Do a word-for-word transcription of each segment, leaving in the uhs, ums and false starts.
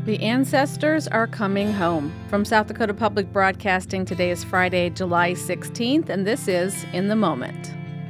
The ancestors are coming home. From South Dakota Public Broadcasting, today is Friday, July sixteenth, and this is In the Moment.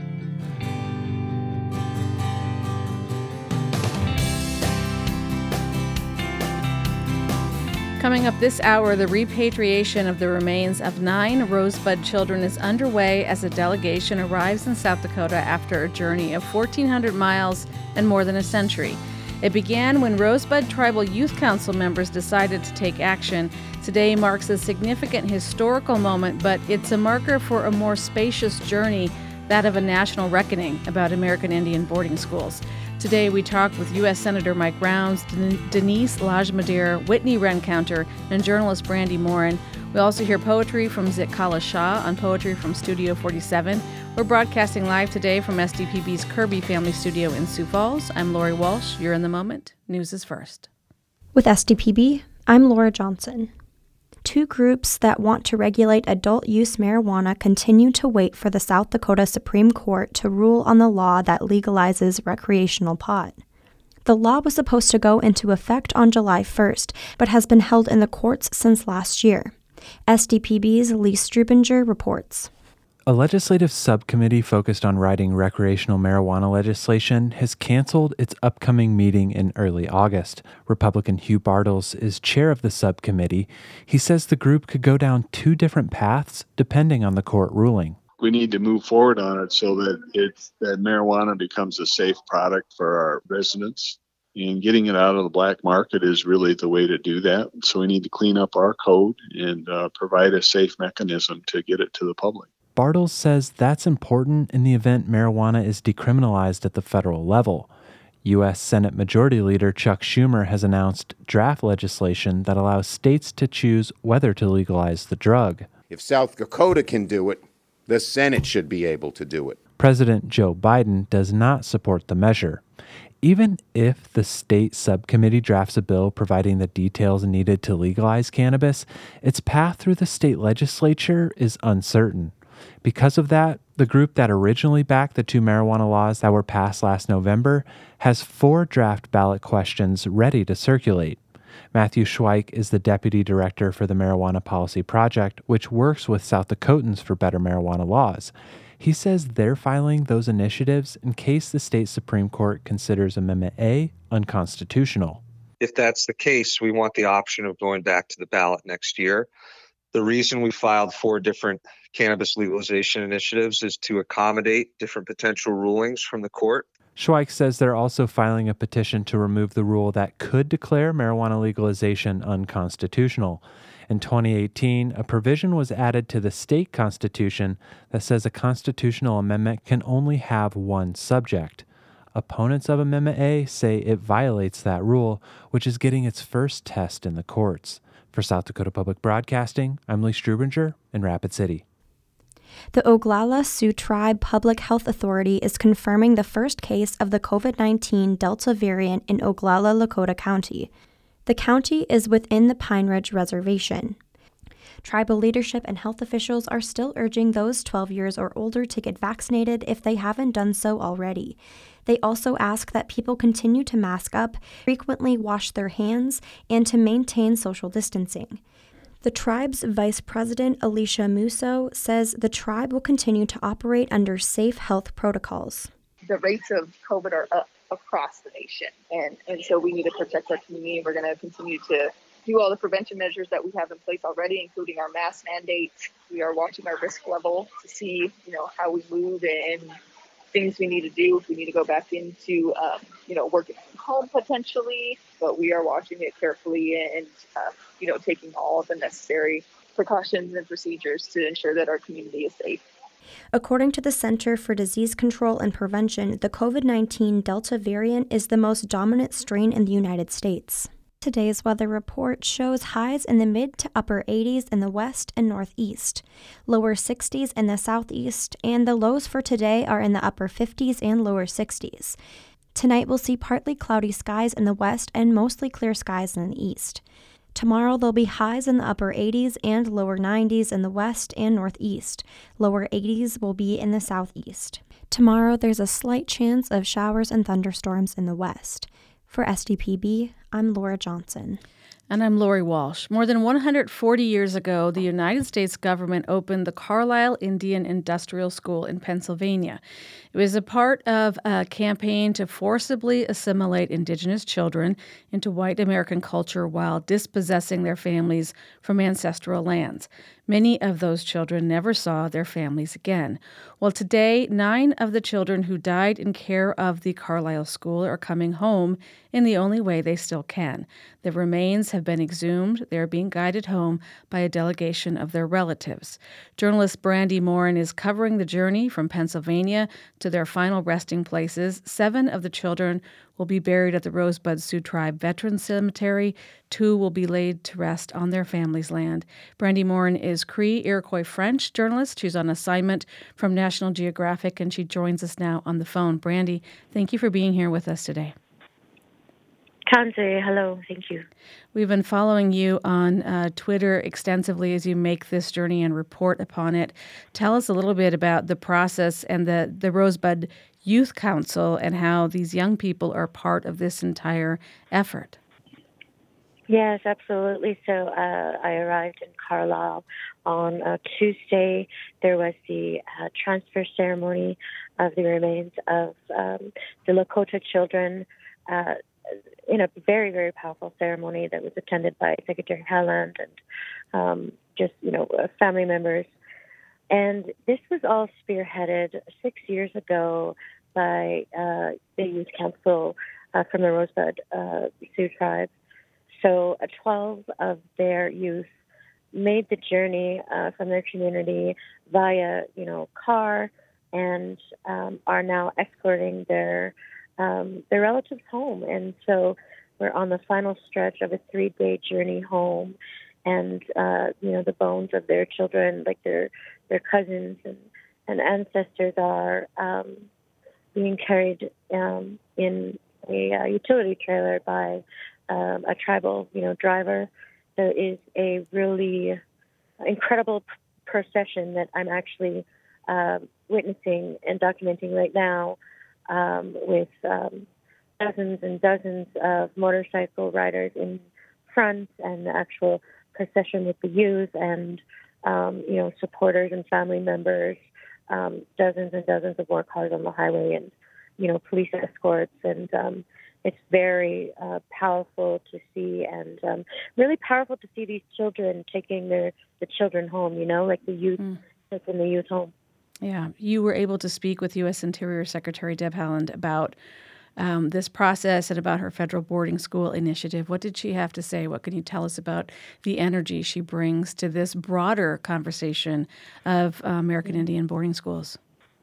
Coming up this hour, the repatriation of the remains of nine Rosebud children is underway as a delegation arrives in South Dakota after a journey of fourteen hundred miles and more than a century. It began when Rosebud Tribal Youth Council members decided to take action. Today marks a significant historical moment, but it's a marker for a more spacious journey, that of a national reckoning about American Indian boarding schools. Today we talk with U S Senator Mike Rounds, Den- Denise Lajmadir, Whitney Rencounter, and journalist Brandy Morin. We also hear poetry from Zitkala Shah on Poetry from Studio forty-seven. We're broadcasting live today from S D P B's Kirby Family Studio in Sioux Falls. I'm Lori Walsh. You're in the Moment. News is first. With S D P B, I'm Laura Johnson. Two groups that want to regulate adult-use marijuana continue to wait for the South Dakota Supreme Court to rule on the law that legalizes recreational pot. The law was supposed to go into effect on July first, but has been held in the courts since last year. S D P B's Lee Strubinger reports. A legislative subcommittee focused on writing recreational marijuana legislation has canceled its upcoming meeting in early August. Republican Hugh Bartels is chair of the subcommittee. He says the group could go down two different paths depending on the court ruling. We need to move forward on it so that it's that marijuana becomes a safe product for our residents. And getting it out of the black market is really the way to do that. So we need to clean up our code and uh, provide a safe mechanism to get it to the public. Bartels says that's important in the event marijuana is decriminalized at the federal level. U S Senate Majority Leader Chuck Schumer has announced draft legislation that allows states to choose whether to legalize the drug. If South Dakota can do it, the Senate should be able to do it. President Joe Biden does not support the measure. Even if the state subcommittee drafts a bill providing the details needed to legalize cannabis, its path through the state legislature is uncertain. Because of that, the group that originally backed the two marijuana laws that were passed last November has four draft ballot questions ready to circulate. Matthew Schweik is the deputy director for the Marijuana Policy Project, which works with South Dakotans for better marijuana laws. He says they're filing those initiatives in case the state Supreme Court considers Amendment A unconstitutional. If that's the case, we want the option of going back to the ballot next year. The reason we filed four different cannabis legalization initiatives is to accommodate different potential rulings from the court. Schweik says they're also filing a petition to remove the rule that could declare marijuana legalization unconstitutional. In twenty eighteen, a provision was added to the state constitution that says a constitutional amendment can only have one subject. Opponents of Amendment A say it violates that rule, which is getting its first test in the courts. For South Dakota Public Broadcasting, I'm Lee Strubinger in Rapid City. The Oglala Sioux Tribe Public Health Authority is confirming the first case of the covid nineteen Delta variant in Oglala, Lakota County. The county is within the Pine Ridge Reservation. Tribal leadership and health officials are still urging those twelve years or older to get vaccinated if they haven't done so already. They also ask that people continue to mask up, frequently wash their hands, and to maintain social distancing. The tribe's vice president, Alicia Musso, says the tribe will continue to operate under safe health protocols. The rates of COVID are up across the nation, and, and so we need to protect our community. We're going to continue to do all the prevention measures that we have in place already, including our mask mandates. We are watching our risk level to see, you know, how we move and things we need to do if we need to go back into, um, you know, working from home potentially. But we are watching it carefully and, uh, you know, taking all of the necessary precautions and procedures to ensure that our community is safe. According to the Center for Disease Control and Prevention, the covid nineteen Delta variant is the most dominant strain in the United States. Today's weather report shows highs in the mid to upper eighties in the west and northeast, lower sixties in the southeast, and the lows for today are in the upper fifties and lower sixties. Tonight we'll see partly cloudy skies in the west and mostly clear skies in the east. Tomorrow there'll be highs in the upper eighties and lower nineties in the west and northeast. Lower eighties will be in the southeast. Tomorrow there's a slight chance of showers and thunderstorms in the west. For S D P B, I'm Laura Johnson. And I'm Lori Walsh. More than one hundred forty years ago, the United States government opened the Carlisle Indian Industrial School in Pennsylvania. It was a part of a campaign to forcibly assimilate indigenous children into white American culture while dispossessing their families from ancestral lands. Many of those children never saw their families again. Well, today, nine of the children who died in care of the Carlisle School are coming home in the only way they still can. The remains have been exhumed. They are being guided home by a delegation of their relatives. Journalist Brandy Morin is covering the journey from Pennsylvania to their final resting places. Seven of the children will be buried at the Rosebud Sioux Tribe Veterans Cemetery. Two will be laid to rest on their family's land. Brandy Morin is Cree Iroquois French journalist. She's on assignment from National Geographic, and she joins us now on the phone. Brandy, thank you for being here with us today. Kanze, hello, thank you. We've been following you on uh, Twitter extensively as you make this journey and report upon it. Tell us a little bit about the process and the, the Rosebud Youth Council and how these young people are part of this entire effort. Yes, absolutely. So uh, I arrived in Carlisle on uh, Tuesday. There was the uh, transfer ceremony of the remains of um, the Lakota children uh, in a very, very powerful ceremony that was attended by Secretary Haaland and um, just, you know, family members. And this was all spearheaded six years ago by uh, the Youth Council uh, from the Rosebud uh, Sioux Tribe. So uh, twelve of their youth made the journey uh, from their community via, you know, car and um, are now escorting their um, their relatives home. And so we're on the final stretch of a three-day journey home. And, uh, you know, the bones of their children, like their their cousins and, and ancestors are um, being carried um, in a uh, utility trailer by um, a tribal, you know, driver. There is a really incredible p- procession that I'm actually uh, witnessing and documenting right now um, with um, dozens and dozens of motorcycle riders in front and the actual procession with the youth and, um, you know, supporters and family members, um, dozens and dozens of more cars on the highway and, you know, police escorts. And um, it's very uh, powerful to see and um, really powerful to see these children taking their the children home, you know, like the youth mm. taking the youth home. Yeah. You were able to speak with U S Interior Secretary Deb Haaland about Um, this process and about her federal boarding school initiative. What did she have to say? What can you tell us about the energy she brings to this broader conversation of uh, American Indian boarding schools?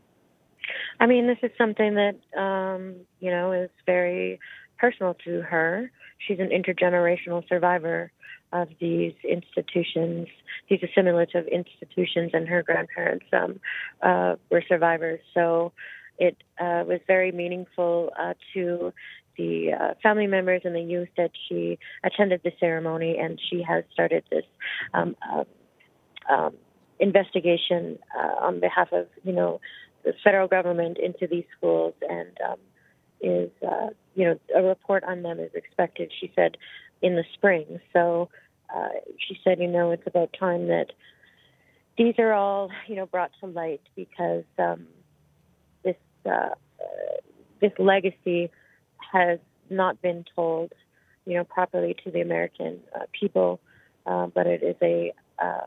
I mean, this is something that, um, you know, is very personal to her. She's an intergenerational survivor of these institutions, these assimilative institutions, and her grandparents um, uh, were survivors. So it uh, was very meaningful uh, to the uh, family members and the youth that she attended the ceremony, and she has started this um, uh, um, investigation uh, on behalf of, you know, the federal government into these schools, and um, is, uh, you know, a report on them is expected, she said, in the spring. So uh, she said, you know, it's about time that these are all, you know, brought to light because um, this uh, this legacy has not been told, you know, properly to the American uh, people, uh, but it is a um,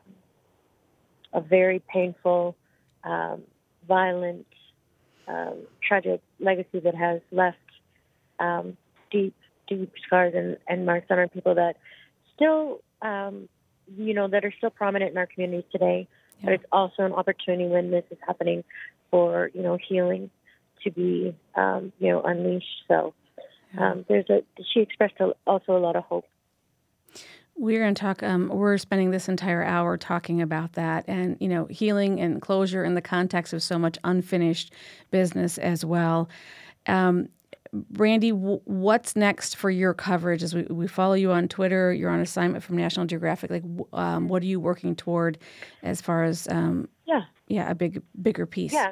a very painful, um, violent, um, tragic legacy that has left um, deep, deep scars and, and marks on our people that still, um, you know, that are still prominent in our communities today. Yeah. But it's also an opportunity when this is happening for, you know, healing to be, um, you know, unleashed. So um, there's a, she expressed a, also a lot of hope. We're going to talk, um, we're spending this entire hour talking about that and, you know, healing and closure in the context of so much unfinished business as well. Um, Brandy, w- what's next for your coverage as we, we follow you on Twitter? You're on assignment from National Geographic. Like, um, what are you working toward as far as, um, yeah, yeah, a big, bigger piece? Yeah.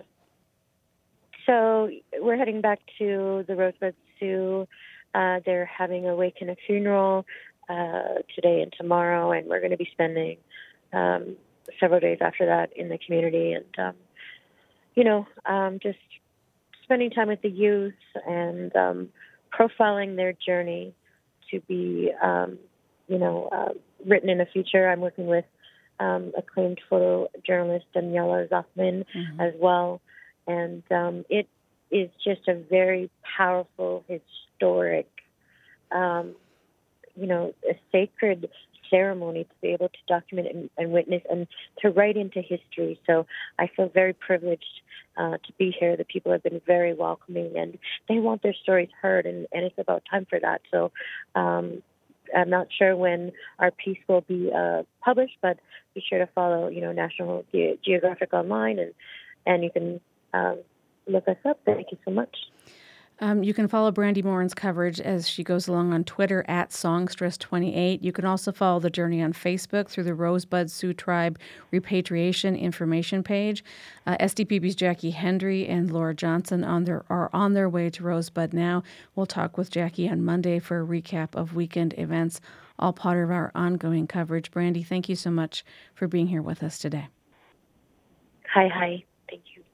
So we're heading back to the Rosebud Sioux. Uh, they're having a wake and a funeral uh, today and tomorrow, and we're going to be spending um, several days after that in the community, and um, you know, um, just spending time with the youth and um, profiling their journey to be, um, you know, uh, written in a feature. I'm working with um, acclaimed photojournalist Daniela Zoffman mm-hmm. as well, and um, it is just a very powerful, historic, um, you know, a sacred ceremony to be able to document and, and witness and to write into history. So I feel very privileged uh, to be here. The people have been very welcoming, and they want their stories heard, and, and it's about time for that. So um, I'm not sure when our piece will be uh, published, but be sure to follow, you know, National Ge- Geographic online, and, and you can um, look us up. Thank you so much. Um, you can follow Brandi Morin's coverage as she goes along on Twitter at Songstress twenty-eight. You can also follow the journey on Facebook through the Rosebud Sioux Tribe Repatriation Information page. Uh, S D P B's Jackie Hendry and Laura Johnson on their, are on their way to Rosebud now. We'll talk with Jackie on Monday for a recap of weekend events, all part of our ongoing coverage. Brandi, thank you so much for being here with us today. Hi, hi. Thank you.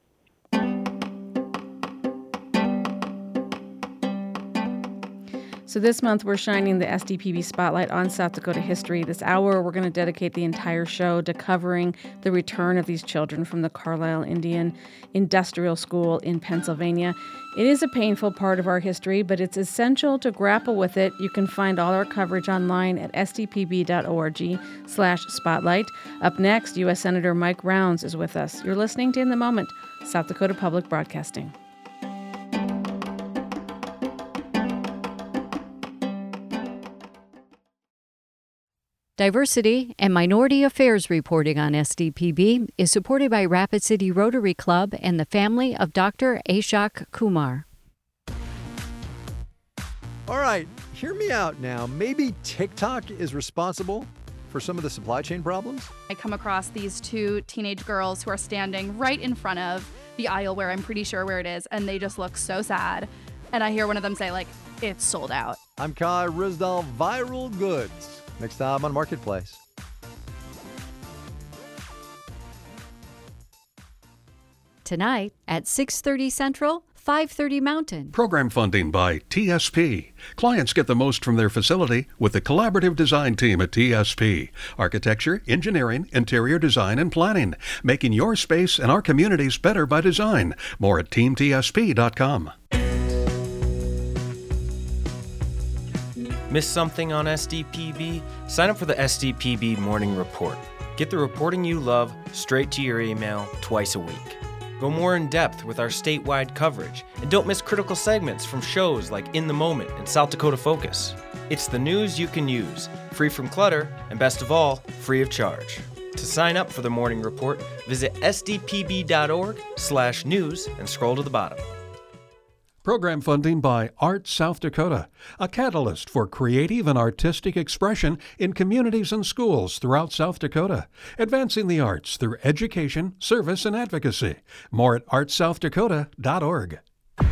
So this month, we're shining the S D P B spotlight on South Dakota history. This hour, we're going to dedicate the entire show to covering the return of these children from the Carlisle Indian Industrial School in Pennsylvania. It is a painful part of our history, but it's essential to grapple with it. You can find all our coverage online at s d p b dot org slash spotlight. Up next, U S Senator Mike Rounds is with us. You're listening to In the Moment, South Dakota Public Broadcasting. Diversity and Minority Affairs reporting on S D P B is supported by Rapid City Rotary Club and the family of Doctor Ashok Kumar. All right, hear me out now. Maybe TikTok is responsible for some of the supply chain problems? I come across these two teenage girls who are standing right in front of the aisle where I'm pretty sure where it is, and they just look so sad. And I hear one of them say, like, it's sold out. I'm Kai Rizdal, Viral Goods. Next time on Marketplace. Tonight at six thirty Central, five thirty Mountain. Program funding by T S P. Clients get the most from their facility with the collaborative design team at T S P. Architecture, engineering, interior design, and planning. Making your space and our communities better by design. More at team t s p dot com. Miss something on S D P B? Sign up for the S D P B Morning Report. Get the reporting you love straight to your email twice a week. Go more in depth with our statewide coverage, and don't miss critical segments from shows like In the Moment and South Dakota Focus. It's the news you can use, free from clutter, and best of all, free of charge. To sign up for the Morning Report, visit s d p b dot org slash news and scroll to the bottom. Program funding by Art South Dakota, a catalyst for creative and artistic expression in communities and schools throughout South Dakota, advancing the arts through education, service, and advocacy. More at art south dakota dot org.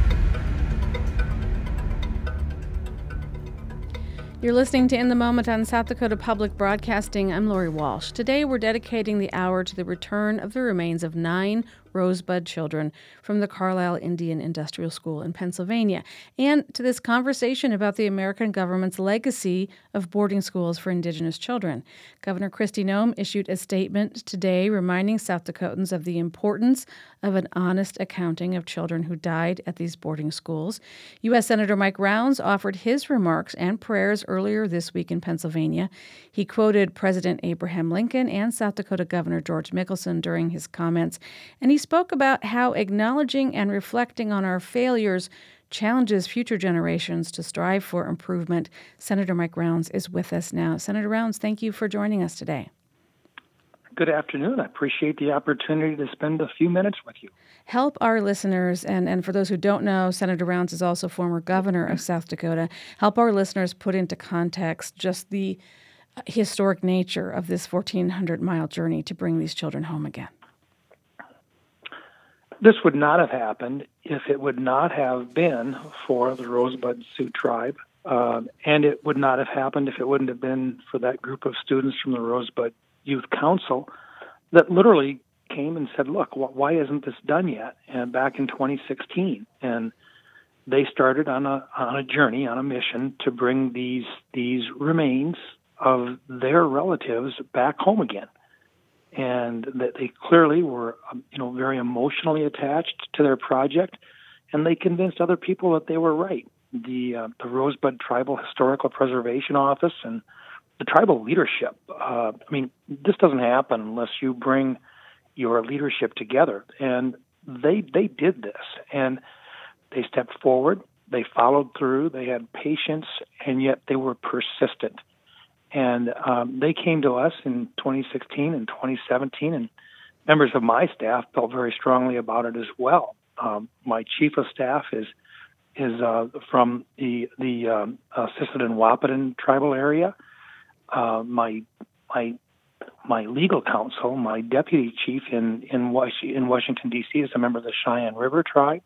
You're listening to In the Moment on South Dakota Public Broadcasting. I'm Lori Walsh. Today we're dedicating the hour to the return of the remains of nine Rosebud children from the Carlisle Indian Industrial School in Pennsylvania, and to this conversation about the American government's legacy of boarding schools for Indigenous children. Governor Kristi Noem issued a statement today reminding South Dakotans of the importance of an honest accounting of children who died at these boarding schools. U S Senator Mike Rounds offered his remarks and prayers earlier this week in Pennsylvania. He quoted President Abraham Lincoln and South Dakota Governor George Mickelson during his comments, and he spoke about how acknowledging and reflecting on our failures challenges future generations to strive for improvement. Senator Mike Rounds is with us now. Senator Rounds, thank you for joining us today. Good afternoon. I appreciate the opportunity to spend a few minutes with you. Help our listeners, and, and for those who don't know, Senator Rounds is also former governor of South Dakota. Help our listeners put into context just the historic nature of this fourteen hundred mile journey to bring these children home again. This would not have happened if it would not have been for the Rosebud Sioux Tribe Um, and it would not have happened if it wouldn't have been for that group of students from the Rosebud Youth Council that literally came and said, look, wh- why isn't this done yet? And back in twenty sixteen. And they started on a on a journey, on a mission to bring these these remains of their relatives back home again. And that they clearly were, um, you know, very emotionally attached to their project, and they convinced other people that they were right. The uh, the Rosebud Tribal Historical Preservation Office and the tribal leadership. Uh, I mean, this doesn't happen unless you bring your leadership together, and they they did this, and they stepped forward. They followed through. They had patience, and yet they were persistent. And um, they came to us in twenty sixteen and twenty seventeen, and members of my staff felt very strongly about it as well. Um, my chief of staff is is uh, from the the um, uh, Sisseton-Wahpeton tribal area. Uh, my my my legal counsel, my deputy chief in in, Was- in Washington D C is a member of the Cheyenne River tribe.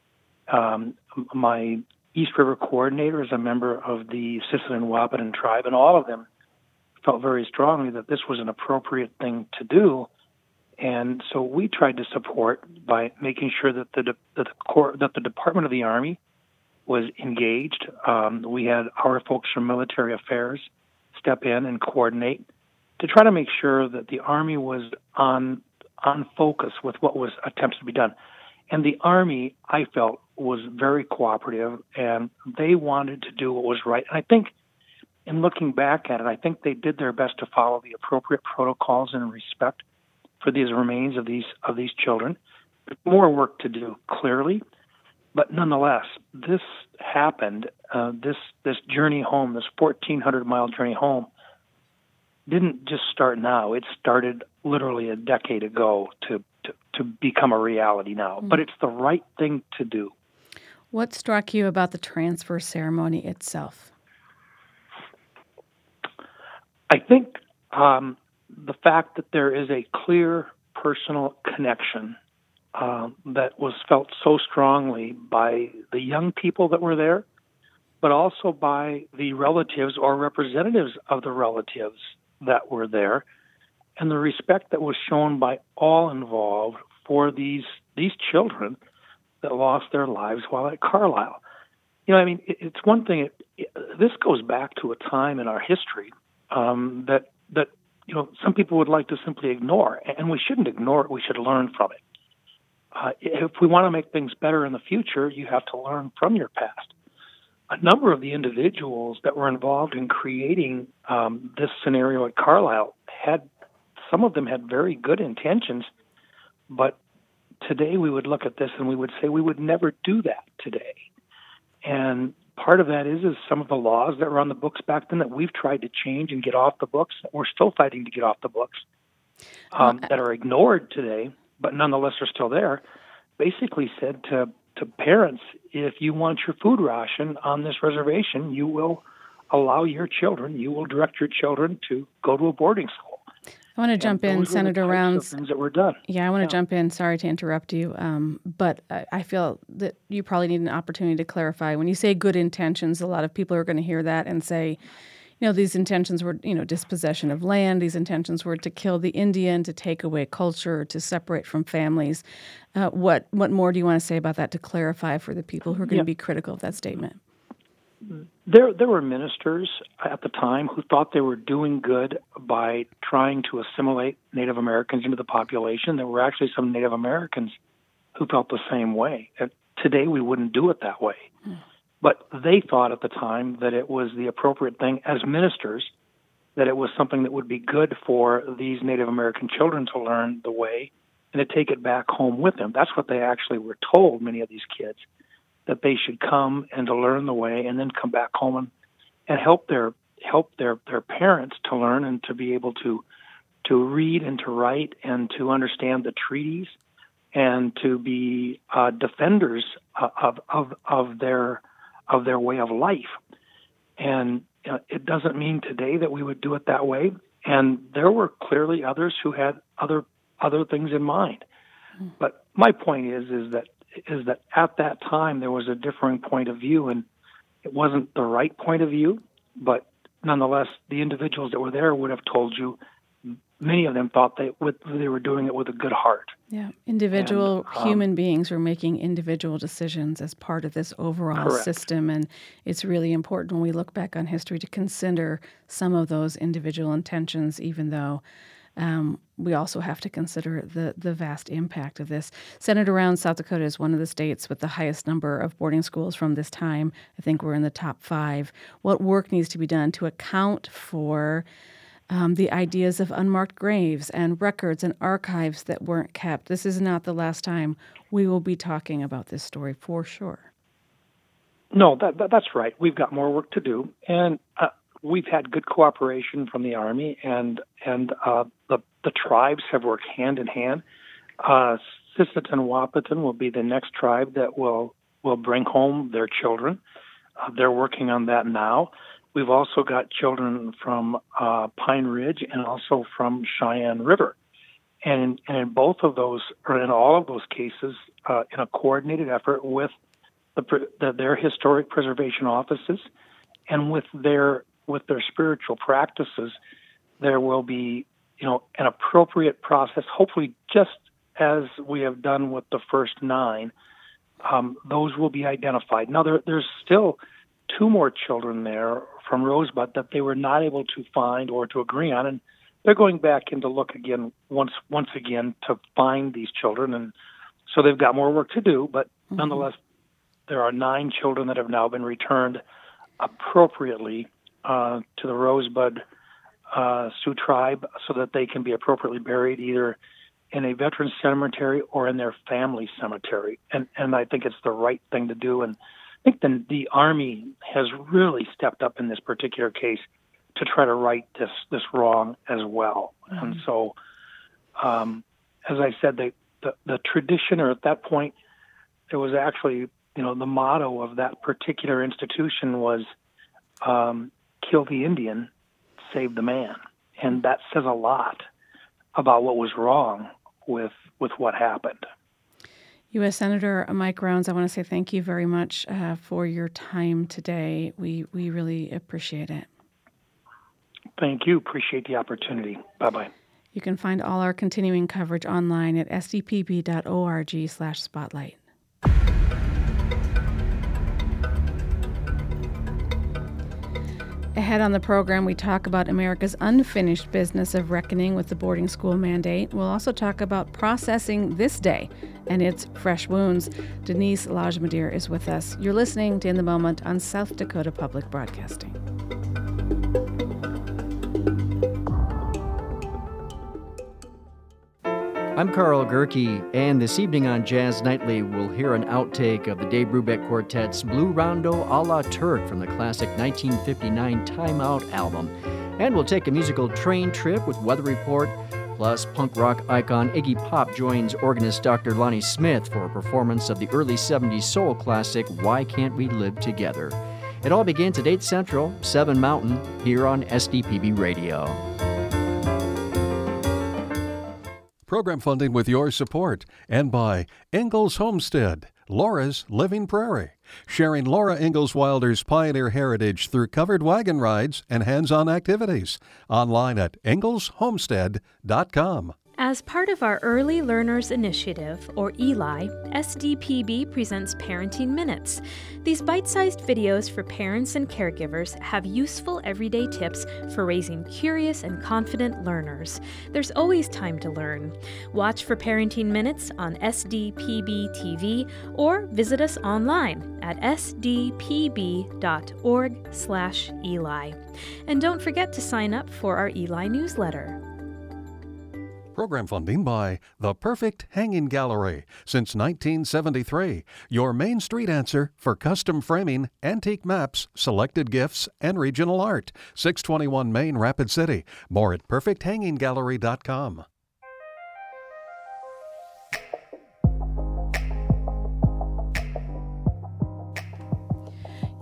Um, my East River coordinator is a member of the Sisseton-Wahpeton tribe, and all of them felt very strongly that this was an appropriate thing to do. And so we tried to support by making sure that the de- that the core, that the Department of the Army was engaged. Um, we had our folks from Military Affairs step in and coordinate to try to make sure that the Army was on on focus with what was attempted to be done. And the Army, I felt, was very cooperative, and they wanted to do what was right. And I think, in looking back at it, I think they did their best to follow the appropriate protocols and respect for these remains of these of these children. More work to do, clearly, but nonetheless, this happened. Uh, this this journey home, this fourteen hundred mile journey home, didn't just start now. It started literally a decade ago to to, to become a reality now. Mm-hmm. But it's the right thing to do. What struck you about the transfer ceremony itself? I think um, the fact that there is a clear personal connection uh, that was felt so strongly by the young people that were there, but also by the relatives or representatives of the relatives that were there, and the respect that was shown by all involved for these these children that lost their lives while at Carlisle. You know, I mean, it, it's one thing. It, it, this goes back to a time in our history Um, that that you know some people would like to simply ignore, and we shouldn't ignore it. We should learn from it. Uh, if we want to make things better in the future, you have to learn from your past. A number of the individuals that were involved in creating um, this scenario at Carlisle had, some of them had very good intentions, but today we would look at this and we would say we would never do that today. And part of that is is some of the laws that were on the books back then that we've tried to change and get off the books, that we're still fighting to get off the books, um, that are ignored today, but nonetheless are still there, basically said to, to parents, if you want your food ration on this reservation, you will allow your children, you will direct your children to go to a boarding school. I want to jump in, Senator Rounds. Things that were done. Yeah, I want to yeah. jump in. Sorry to interrupt you, um, but I, I feel that you probably need an opportunity to clarify. When you say good intentions, a lot of people are going to hear that and say, you know, these intentions were, you know, dispossession of land. These intentions were to kill the Indian, to take away culture, to separate from families. Uh, what what more do you want to say about that to clarify for the people who are going yeah. to be critical of that statement? There, there were ministers at the time who thought they were doing good by trying to assimilate Native Americans into the population. There were actually some Native Americans who felt the same way. And today, we wouldn't do it that way. Mm. But they thought at the time that it was the appropriate thing as ministers, that it was something that would be good for these Native American children to learn the way and to take it back home with them. That's what they actually were told, many of these kids, that they should come and to learn the way and then come back home and, and help their help their, their parents to learn and to be able to to read and to write and to understand the treaties and to be uh, defenders of, of of their of their way of life. And uh, it doesn't mean today that we would do it that way. And there were clearly others who had other other things in mind. Mm. But my point is is that is that at that time there was a differing point of view, and it wasn't the right point of view, but nonetheless, the individuals that were there would have told you. Many of them thought they would, they were doing it with a good heart. Yeah, individual and, um, human beings were making individual decisions as part of this overall correct. system, and it's really important when we look back on history to consider some of those individual intentions, even though um, we also have to consider the, the vast impact of this. Centered around South Dakota is one of the states with the highest number of boarding schools from this time. I think we're in the top five. What work needs to be done to account for Um, the ideas of unmarked graves and records and archives that weren't kept? This is not the last time we will be talking about this story, for sure. No, that, that, that's right. We've got more work to do, and uh, we've had good cooperation from the Army, and and uh, the the tribes have worked hand in hand. Uh, Sisseton Wahpeton will be the next tribe that will will bring home their children. Uh, they're working on that now. We've also got children from uh, Pine Ridge and also from Cheyenne River. And in, and in both of those, or in all of those cases, uh, in a coordinated effort with the, the, their historic preservation offices and with their with their spiritual practices, there will be, you know, an appropriate process, hopefully just as we have done with the first nine. Um, those will be identified. Now, there, there's still two more children there from Rosebud that they were not able to find or to agree on, and they're going back in to look again once once again to find these children, and so they've got more work to do, but mm-hmm. nonetheless, there are nine children that have now been returned appropriately uh, to the Rosebud uh, Sioux tribe so that they can be appropriately buried either in a veteran cemetery or in their family cemetery, and, and I think it's the right thing to do, and I think the, the Army has really stepped up in this particular case to try to right this this wrong as well. Mm-hmm. And so, um, as I said, the, the the tradition, or at that point, it was actually, you know, the motto of that particular institution was um, "Kill the Indian, save the man," and that says a lot about what was wrong with with what happened. U S Senator Mike Rounds, I want to say thank you very much uh, for your time today. We we really appreciate it. Thank you. Appreciate the opportunity. Bye-bye. You can find all our continuing coverage online at s d p b dot org slash spotlight. Ahead on the program, we talk about America's unfinished business of reckoning with the boarding school mandate. We'll also talk about processing this day and its fresh wounds. Denise Lajmadir is with us. You're listening to In the Moment on South Dakota Public Broadcasting. I'm Carl Gerke, and this evening on Jazz Nightly, we'll hear an outtake of the Dave Brubeck Quartet's Blue Rondo a la Turk from the classic nineteen fifty-nine Time Out album. And we'll take a musical train trip with Weather Report, plus punk rock icon Iggy Pop joins organist Doctor Lonnie Smith for a performance of the early seventies soul classic Why Can't We Live Together? It all begins at eight Central, seven Mountain, here on S D P B Radio. Program funding with your support and by Ingalls Homestead, Laura's Living Prairie, sharing Laura Ingalls Wilder's pioneer heritage through covered wagon rides and hands-on activities. Online at ingalls homestead dot com. As part of our Early Learners Initiative, or E L I, S D P B presents Parenting Minutes. These bite-sized videos for parents and caregivers have useful everyday tips for raising curious and confident learners. There's always time to learn. Watch for Parenting Minutes on S D P B T V or visit us online at s d p b dot org slash Eli. And don't forget to sign up for our Eli newsletter. Program funding by The Perfect Hanging Gallery. Since nineteen seventy-three, your Main Street answer for custom framing, antique maps, selected gifts, and regional art. six twenty-one Main, Rapid City. More at perfect hanging gallery dot com.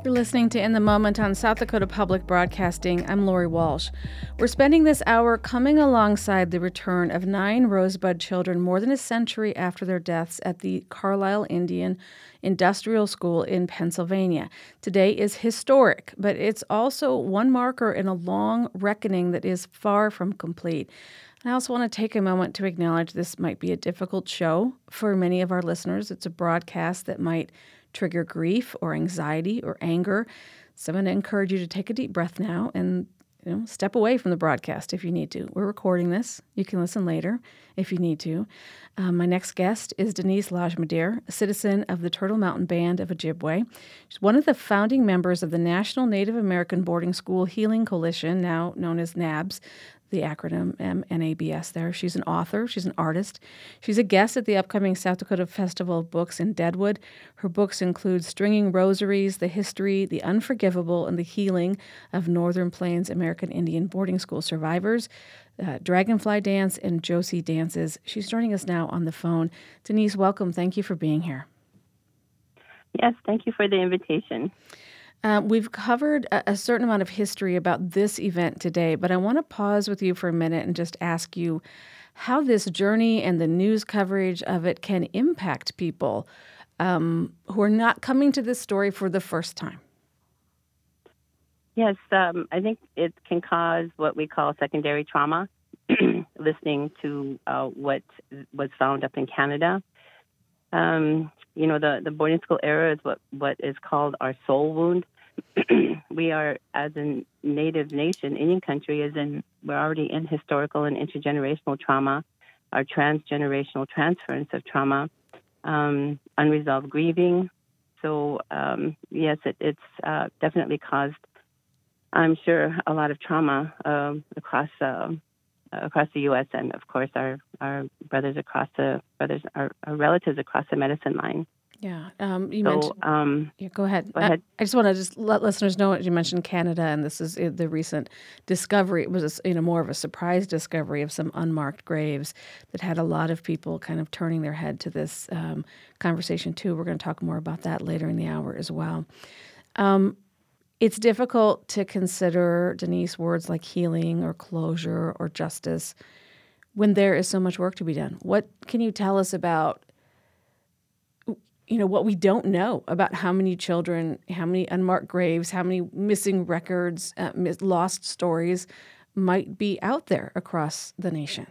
You're listening to In the Moment on South Dakota Public Broadcasting. I'm Lori Walsh. We're spending this hour coming alongside the return of nine Rosebud children more than a century after their deaths at the Carlisle Indian Industrial School in Pennsylvania. Today is historic, but it's also one marker in a long reckoning that is far from complete. I also want to take a moment to acknowledge this might be a difficult show for many of our listeners. It's a broadcast that might trigger grief or anxiety or anger. So I'm going to encourage you to take a deep breath now and you know, step away from the broadcast if you need to. We're recording this. You can listen later if you need to. Um, my next guest is Denise Lajmadir, a citizen of the Turtle Mountain Band of Ojibwe. She's one of the founding members of the National Native American Boarding School Healing Coalition, now known as NABS, the acronym N A B S there. She's an author. She's an artist. She's a guest at the upcoming South Dakota Festival of Books in Deadwood. Her books include Stringing Rosaries, The History, The Unforgivable, and the Healing of Northern Plains American Indian Boarding School Survivors, uh, Dragonfly Dance, and Josie Dances. She's joining us now on the phone. Denise, welcome. Thank you for being here. Yes, thank you for the invitation. Uh, we've covered a, a certain amount of history about this event today, but I want to pause with you for a minute and just ask you how this journey and the news coverage of it can impact people um, who are not coming to this story for the first time. Yes, um, I think it can cause what we call secondary trauma, listening to uh, what was found up in Canada. Um, you know, the, the boarding school era is what, what is called our soul wound. We are, as a Native nation, Indian country, is in, we're already in historical and intergenerational trauma, our transgenerational transference of trauma, um, unresolved grieving. So, um, yes, it, it's uh, definitely caused, I'm sure, a lot of trauma um, across uh, across the U S and, of course, our, our brothers across the brothers, our, our relatives across the medicine line. Yeah, um, you so, mentioned. Um, yeah, go ahead. Go ahead. I, I just want to just let listeners know you mentioned Canada, and this is the recent discovery. It was a, you know more of a surprise discovery of some unmarked graves that had a lot of people kind of turning their head to this um, conversation too. We're going to talk more about that later in the hour as well. Um, it's difficult to consider, Denise, words like healing or closure or justice when there is so much work to be done. What can you tell us about? You know, what we don't know about how many children, how many unmarked graves, how many missing records, uh, lost stories might be out there across the nation?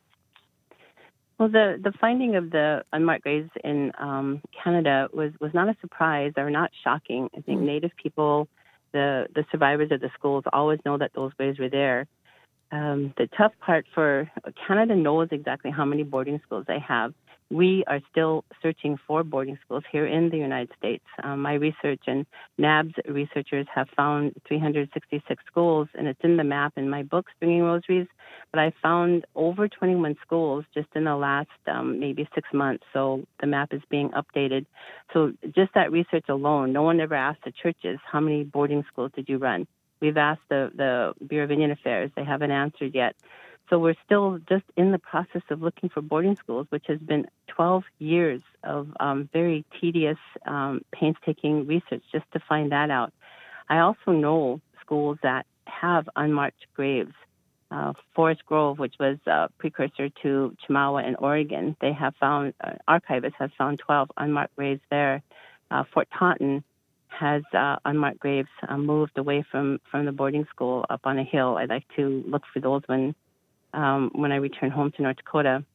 Well, the, the finding of the unmarked graves in um, Canada was, was not a surprise or not shocking. I think mm. Native people, the, the survivors of the schools, always know that those graves were there. Um, the tough part for Canada knows exactly how many boarding schools they have. We are still searching for boarding schools here in the United States. Um, my research and NABS researchers have found three hundred sixty-six schools, and it's in the map in my book, Stringing Rosaries. But I found over twenty-one schools just in the last um, maybe six months. So the map is being updated. So just that research alone, no one ever asked the churches, how many boarding schools did you run? We've asked the, the Bureau of Indian Affairs. They haven't answered yet. So we're still just in the process of looking for boarding schools, which has been twelve years of um, very tedious, um, painstaking research just to find that out. I also know schools that have unmarked graves. Uh, Forest Grove, which was a precursor to Chemawa in Oregon, they have found, uh, archivists have found twelve unmarked graves there. Uh, Fort Taunton has uh, unmarked graves uh, moved away from, from the boarding school up on a hill. I'd like to look for those when Um, when I return home to North Dakota.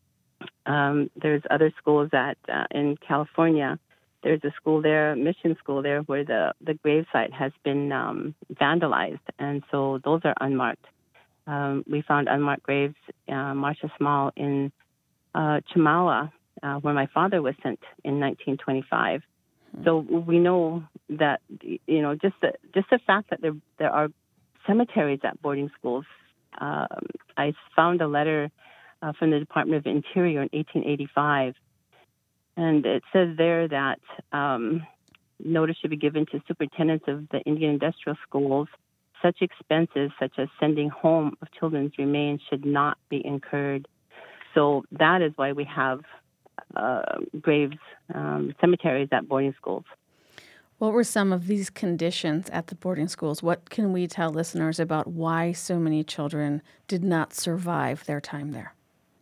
Um, there's other schools that uh, in California, there's a school there, mission school there, where the, the gravesite has been um, vandalized, and so those are unmarked. Um, we found unmarked graves, uh, Marcia Small in uh, Chemawa, uh, where my father was sent in nineteen twenty-five. Mm-hmm. So we know that, you know, just the, just the fact that there there are cemeteries at boarding schools. Um, I found a letter uh, from the Department of Interior in eighteen eighty-five, and it says there that um, notice should be given to superintendents of the Indian industrial schools. Such expenses, such as sending home of children's remains, should not be incurred. So that is why we have uh, graves, um, cemeteries at boarding schools. What were some of these conditions at the boarding schools? What can we tell listeners about why so many children did not survive their time there?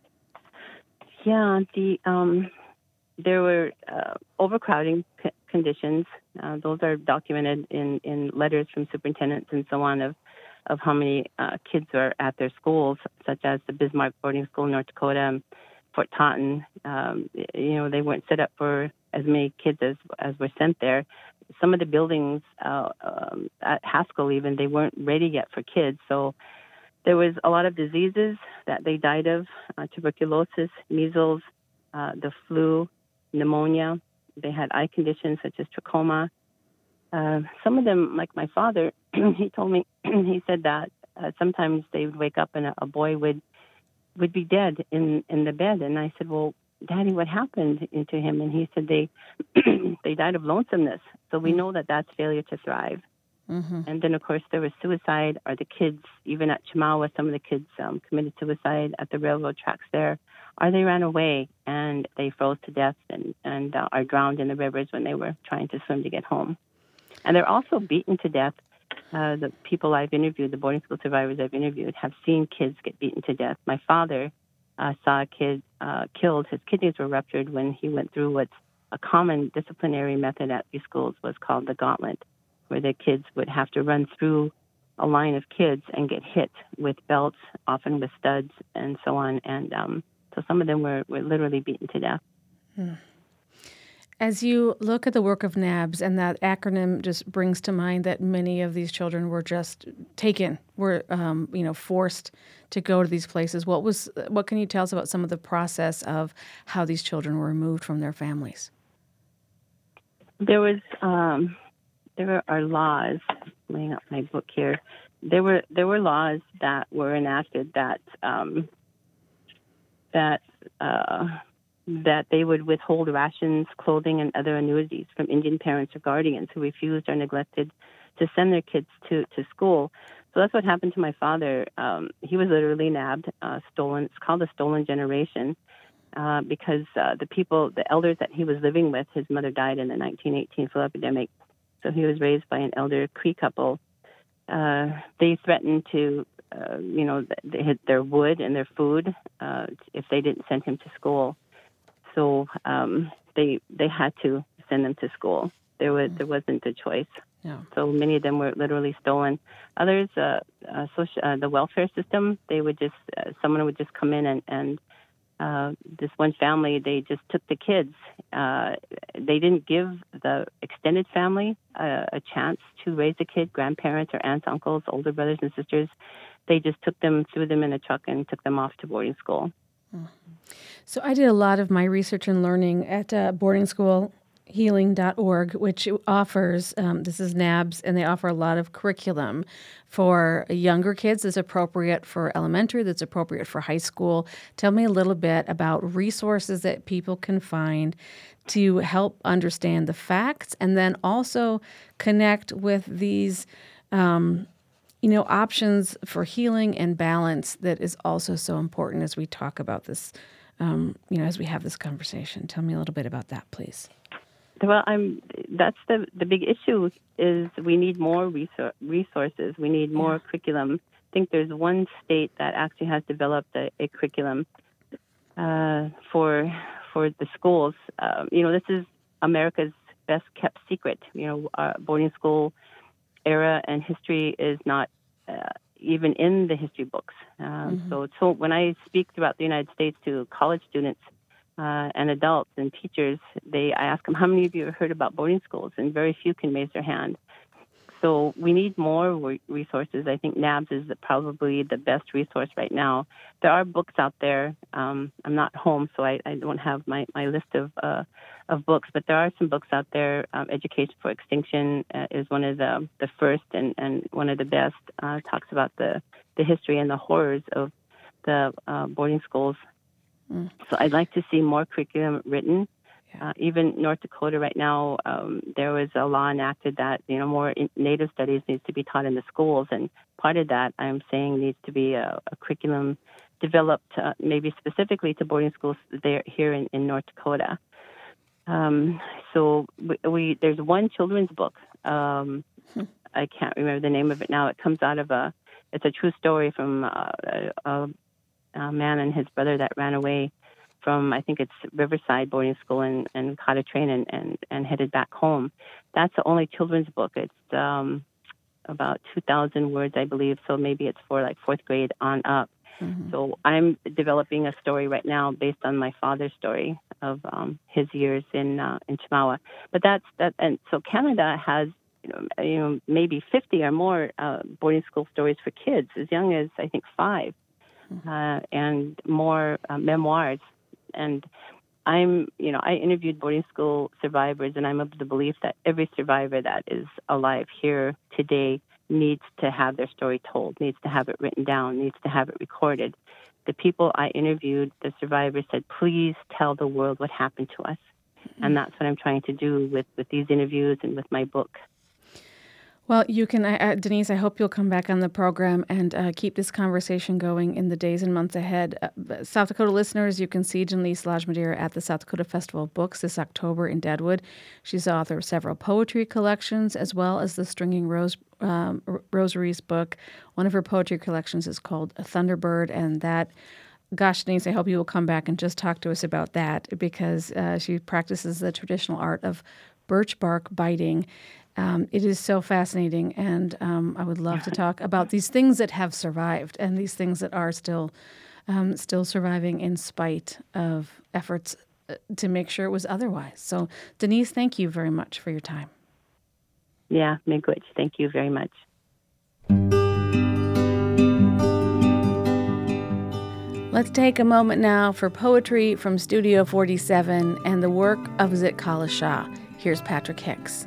Yeah, the um, there were uh, overcrowding c- conditions. Uh, those are documented in, in letters from superintendents and so on of of how many uh, kids are at their schools, such as the Bismarck Boarding School in North Dakota, Fort Taunton. Um, you know, they weren't set up for as many kids as, as were sent there. Some of the buildings uh, um, at Haskell even, they weren't ready yet for kids. So there was a lot of diseases that they died of, uh, tuberculosis, measles, uh, the flu, pneumonia. They had eye conditions such as trachoma. Uh, some of them, like my father, he told me, he said that uh, sometimes they would wake up and a, a boy would would be dead in, in the bed. And I said, well, Daddy, what happened to him? And he said they they died of lonesomeness. So we know that that's failure to thrive. Mm-hmm. And then, of course, there was suicide, or the kids, even at Chemawa, some of the kids um, committed suicide at the railroad tracks there, or they ran away and they froze to death and, and uh, are drowned in the rivers when they were trying to swim to get home. And they're also beaten to death. Uh, the people I've interviewed, the boarding school survivors I've interviewed, have seen kids get beaten to death. My father uh, saw a kid uh, killed. His kidneys were ruptured when he went through what's a common disciplinary method at these schools was called the gauntlet, where the kids would have to run through a line of kids and get hit with belts, often with studs and so on. And um, so some of them were, were literally beaten to death. Hmm. As you look at the work of NABS, and that acronym just brings to mind that many of these children were just taken, were um, you know forced to go to these places. What was what can you tell us about some of the process of how these children were removed from their families? There was um, there are laws. Laying up my book here. There were there were laws that were enacted that um, that. Uh, that they would withhold rations, clothing, and other annuities from Indian parents or guardians who refused or neglected to send their kids to, to school. So that's what happened to my father. Um, he was literally nabbed, uh, stolen. It's called the stolen generation uh, because uh, the people, the elders that he was living with, his mother died in the nineteen eighteen flu epidemic. So he was raised by an elder Cree couple. Uh, they threatened to, uh, you know, they had their wood and their food uh, if they didn't send him to school. So um, they they had to send them to school. There was there wasn't a choice. Yeah. So many of them were literally stolen. Others, uh, uh, social, uh, the welfare system, they would just uh, someone would just come in and and uh, this one family, they just took the kids. Uh, they didn't give the extended family uh, a chance to raise a kid, grandparents or aunts, uncles, older brothers and sisters. They just took them, threw them in a truck, and took them off to boarding school. So I did a lot of my research and learning at uh, boarding school healing dot org, which offers, um, this is NABS, and they offer a lot of curriculum for younger kids that's appropriate for elementary, that's appropriate for high school. Tell me a little bit about resources that people can find to help understand the facts, and then also connect with these um, you know, options for healing and balance that is also so important as we talk about this, um, you know, as we have this conversation. Tell me a little bit about that, please. Well, I'm. That's the the big issue is we need more resor- resources. We need more yeah. curriculum. I think there's one state that actually has developed a, a curriculum uh, for for the schools. Um, you know, this is America's best kept secret. You know, uh, boarding school era and history is not uh, even in the history books. Um, mm-hmm. So, so when I speak throughout the United States to college students uh, and adults and teachers, they I ask them, how many of you have heard about boarding schools? And very few can raise their hand. So we need more re- resources. I think NABS is the, probably the best resource right now. There are books out there. Um, I'm not home, so I, I don't have my, my list of uh, of books, but there are some books out there. Um, Education for Extinction uh, is one of the, the first and, and one of the best. Uh, talks about the, the history and the horrors of the uh, boarding schools. Mm. So I'd like to see more curriculum written. Uh, even North Dakota right now, um, there was a law enacted that, you know, more in Native studies needs to be taught in the schools. And part of that, I'm saying, needs to be a, a curriculum developed uh, maybe specifically to boarding schools there here in, in North Dakota. Um, so we, we there's one children's book. Um, I can't remember the name of it now. It comes out of a, it's a true story from uh, a, a man and his brother that ran away from, I think it's Riverside boarding school, and, and caught a train and, and, and headed back home. That's the only children's book. It's um, about two thousand words, I believe, so maybe it's for like fourth grade on up. Mm-hmm. So I'm developing a story right now based on my father's story of um, his years in uh, in Chemawa. But that's that, and so Canada has you know, you know maybe fifty or more uh, boarding school stories for kids as young as I think five, mm-hmm. uh, and more uh, memoirs. And I'm you know I interviewed boarding school survivors, and I'm of the belief that every survivor that is alive here today needs to have their story told, needs to have it written down, needs to have it recorded. The people I interviewed, the survivors, said, please tell the world what happened to us. Mm-hmm. And that's what I'm trying to do with, with these interviews and with my book. Well, you can, uh, Denise, I hope you'll come back on the program and uh, keep this conversation going in the days and months ahead. Uh, South Dakota listeners, you can see Denise Lajmadier at the South Dakota Festival of Books this October in Deadwood. She's the author of several poetry collections, as well as the Stringing Rose um, Rosaries book. One of her poetry collections is called Thunderbird, and that, gosh, Denise, I hope you will come back and just talk to us about that, because uh, she practices the traditional art of birch bark biting. Um, it is so fascinating, and um, I would love to talk about these things that have survived and these things that are still um, still surviving in spite of efforts to make sure it was otherwise. So, Denise, thank you very much for your time. Yeah, Miigwech, thank you very much. Let's take a moment now for poetry from Studio forty-seven and the work of Zitkala Shah. Here's Patrick Hicks.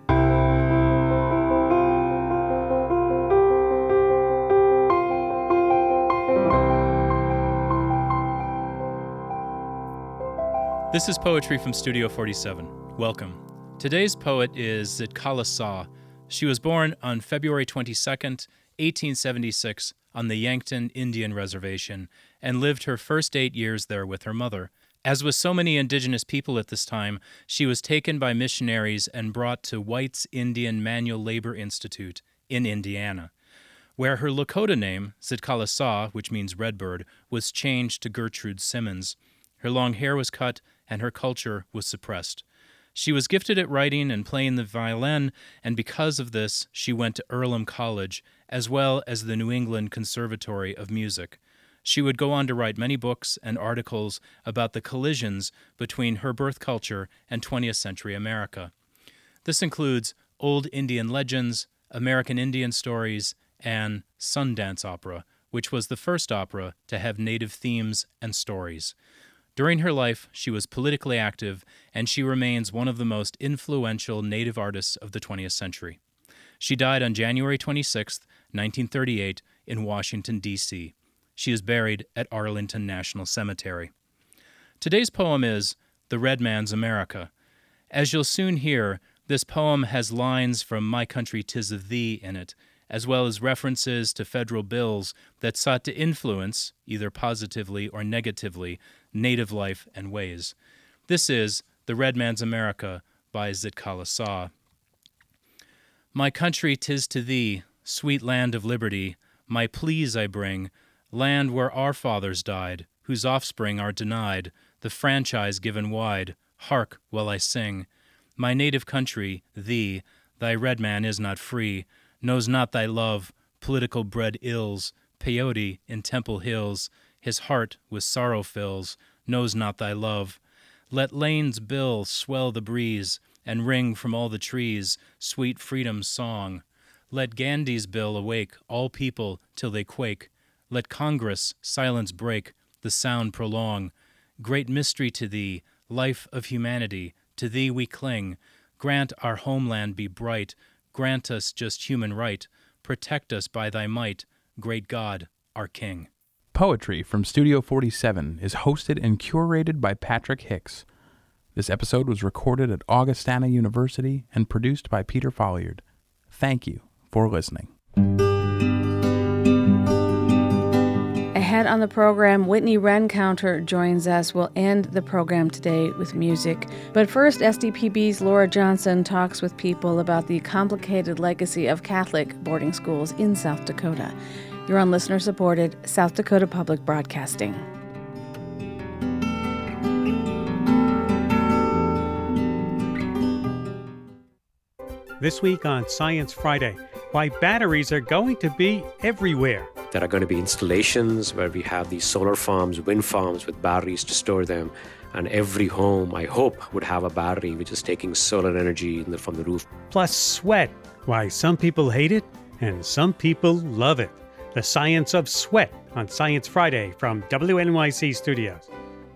This is poetry from Studio forty-seven. Welcome. Today's poet is Zitkala Shah. She was born on February twenty-second, eighteen seventy-six, on the Yankton Indian Reservation, and lived her first eight years there with her mother. As with so many indigenous people at this time, she was taken by missionaries and brought to White's Indian Manual Labor Institute in Indiana, where her Lakota name, Zitkala Shah, which means redbird, was changed to Gertrude Simmons. Her long hair was cut, and her culture was suppressed. She was gifted at writing and playing the violin, and because of this, she went to Earlham College, as well as the New England Conservatory of Music. She would go on to write many books and articles about the collisions between her birth culture and twentieth century America. This includes Old Indian Legends, American Indian Stories, and Sundance Opera, which was the first opera to have Native themes and stories. During her life, she was politically active, and she remains one of the most influential Native artists of the twentieth century. She died on January twenty-sixth, nineteen thirty-eight, in Washington, D C She is buried at Arlington National Cemetery. Today's poem is The Red Man's America. As you'll soon hear, this poem has lines from My Country 'Tis of Thee in it, as well as references to federal bills that sought to influence, either positively or negatively, Native life and ways. This is The Red Man's America by Zitkala Shah. My country 'tis to thee, sweet land of liberty, my pleas I bring, land where our fathers died, whose offspring are denied, the franchise given wide, hark while I sing. My native country, thee, thy red man is not free, knows not thy love, political bred ills, peyote in Temple Hills, his heart with sorrow fills, knows not thy love. Let Lane's bill swell the breeze, and ring from all the trees sweet freedom's song. Let Gandhi's bill awake all people till they quake. Let Congress silence break, the sound prolong. Great mystery to thee, life of humanity, to thee we cling. Grant our homeland be bright, grant us just human right, protect us by thy might, great God, our King. Poetry from Studio forty-seven is hosted and curated by Patrick Hicks. This episode was recorded at Augustana University and produced by Peter Folliard. Thank you for listening. Ahead ahead on the program, Whitney Rencounter joins us. We'll end the program today with music. But first, S D P B's Laura Johnson talks with people about the complicated legacy of Catholic boarding schools in South Dakota. You're on listener-supported South Dakota Public Broadcasting. This week on Science Friday, why batteries are going to be everywhere. There are going to be installations where we have these solar farms, wind farms with batteries to store them. And every home, I hope, would have a battery which is taking solar energy from the roof. Plus sweat, why some people hate it and some people love it. The Science of Sweat on Science Friday from W N Y C Studios.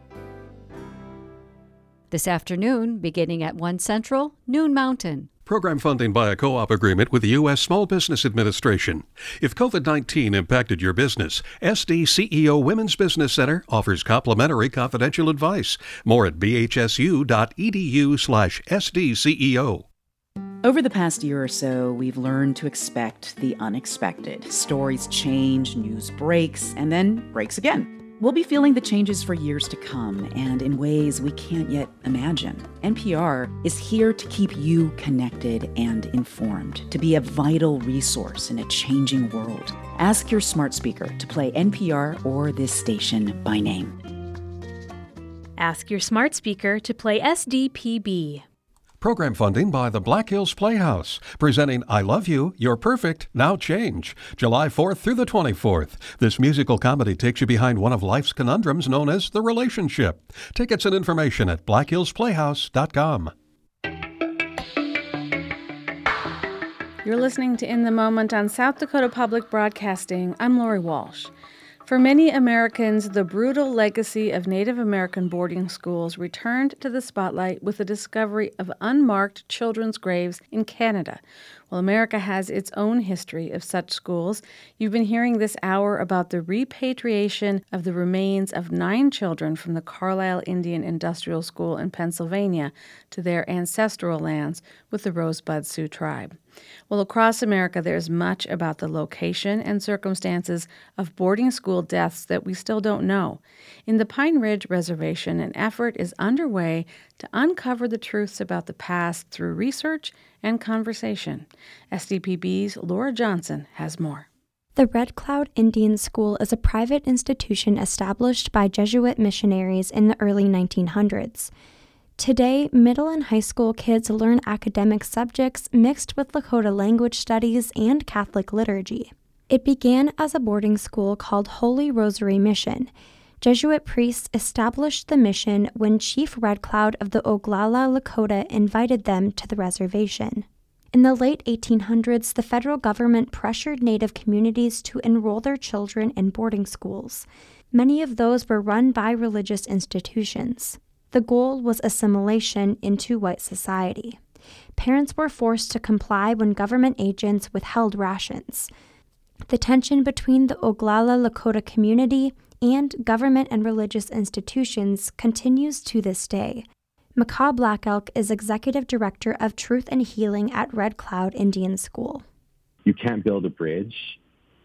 This afternoon, beginning at one Central, Noon Mountain. Program funding by a co-op agreement with the U S Small Business Administration. If covid nineteen impacted your business, S D C E O Women's Business Center offers complimentary confidential advice. More at b h s u dot e d u slash s d c e o. Over the past year or so, we've learned to expect the unexpected. Stories change, news breaks, and then breaks again. We'll be feeling the changes for years to come, and in ways we can't yet imagine. N P R is here to keep you connected and informed, to be a vital resource in a changing world. Ask your smart speaker to play N P R or this station by name. Ask your smart speaker to play S D P B. Program funding by the Black Hills Playhouse, presenting I Love You, You're Perfect, Now Change, July fourth through the twenty-fourth. This musical comedy takes you behind one of life's conundrums known as the relationship. Tickets and information at black hills playhouse dot com. You're listening to In the Moment on South Dakota Public Broadcasting. I'm Lori Walsh. For many Americans, the brutal legacy of Native American boarding schools returned to the spotlight with the discovery of unmarked children's graves in Canada. Well, America has its own history of such schools. You've been hearing this hour about the repatriation of the remains of nine children from the Carlisle Indian Industrial School in Pennsylvania to their ancestral lands with the Rosebud Sioux tribe. Well, across America, there's much about the location and circumstances of boarding school deaths that we still don't know. In the Pine Ridge Reservation, an effort is underway to uncover the truths about the past through research and conversation. S D P B's Laura Johnson has more. The Red Cloud Indian School is a private institution established by Jesuit missionaries in the early nineteen hundreds. Today, middle and high school kids learn academic subjects mixed with Lakota language studies and Catholic liturgy. It began as a boarding school called Holy Rosary Mission. Jesuit priests established the mission when Chief Red Cloud of the Oglala Lakota invited them to the reservation. In the late eighteen hundreds, the federal government pressured Native communities to enroll their children in boarding schools. Many of those were run by religious institutions. The goal was assimilation into white society. Parents were forced to comply when government agents withheld rations. The tension between the Oglala Lakota community and government and religious institutions continues to this day. Macaw Black Elk is Executive Director of Truth and Healing at Red Cloud Indian School. You can't build a bridge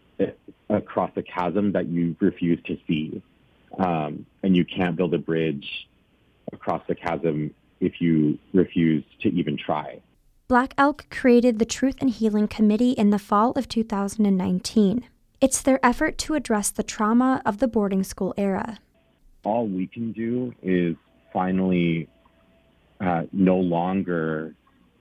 across a chasm that you refuse to see. Um, and you can't build a bridge across the chasm if you refuse to even try. Black Elk created the Truth and Healing Committee in the fall of two thousand nineteen. It's their effort to address the trauma of the boarding school era. All we can do is finally uh, no longer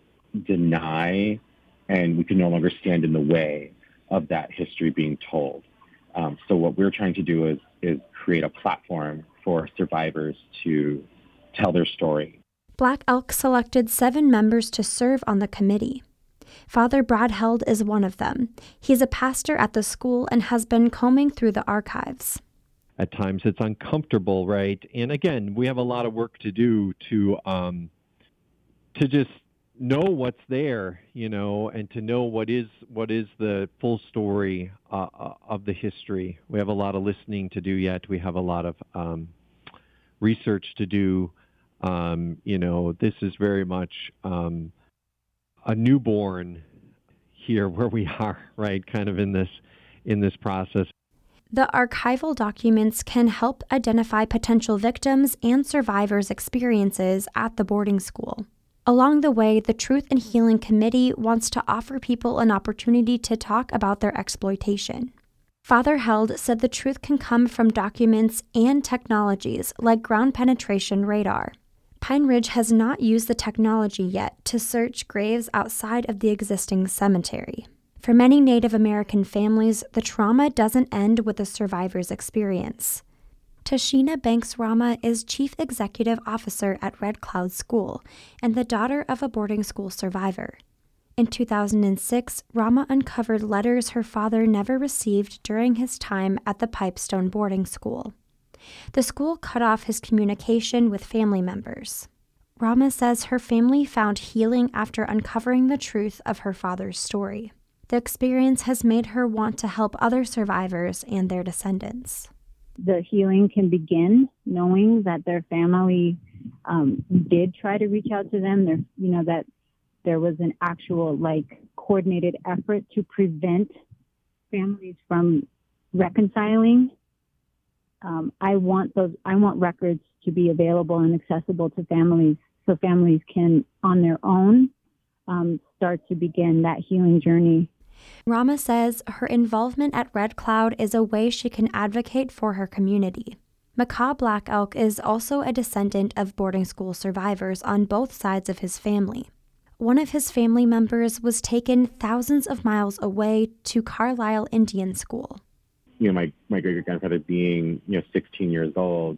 deny, and we can no longer stand in the way of that history being told. Um, so what we're trying to do is, is create a platform for survivors to tell their story. Black Elk selected seven members to serve on the committee. Father Brad Held is one of them. He's a pastor at the school and has been combing through the archives. At times it's uncomfortable, right? And again, we have a lot of work to do to um, to just know what's there, you know, and to know what is what is the full story uh, of the history. We have a lot of listening to do yet. We have a lot of um, research to do. Um, you know, this is very much um, a newborn here where we are, right? Kind of in this in this process. The archival documents can help identify potential victims and survivors' experiences at the boarding school. Along the way, the Truth and Healing Committee wants to offer people an opportunity to talk about their exploitation. Father Held said the truth can come from documents and technologies like ground penetration radar. Pine Ridge has not used the technology yet to search graves outside of the existing cemetery. For many Native American families, the trauma doesn't end with the survivor's experience. Tashina Banks Rama is Chief Executive Officer at Red Cloud School and the daughter of a boarding school survivor. In two thousand six, Rama uncovered letters her father never received during his time at the Pipestone boarding school. The school cut off his communication with family members. Rama says her family found healing after uncovering the truth of her father's story. The experience has made her want to help other survivors and their descendants. The healing can begin knowing that their family um, did try to reach out to them. There, you know, that there was an actual, like, coordinated effort to prevent families from reconciling. Um, I want those. I want records to be available and accessible to families, so families can, on their own, um, start to begin that healing journey. Rama says her involvement at Red Cloud is a way she can advocate for her community. Macaw Black Elk is also a descendant of boarding school survivors on both sides of his family. One of his family members was taken thousands of miles away to Carlisle Indian School. You know, my, my great-grandfather being, you know, sixteen years old,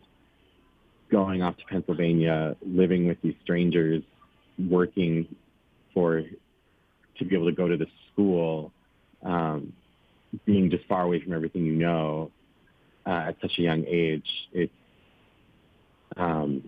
going off to Pennsylvania, living with these strangers, working for, to be able to go to the school, um, being just far away from everything you know uh, at such a young age, it's, um,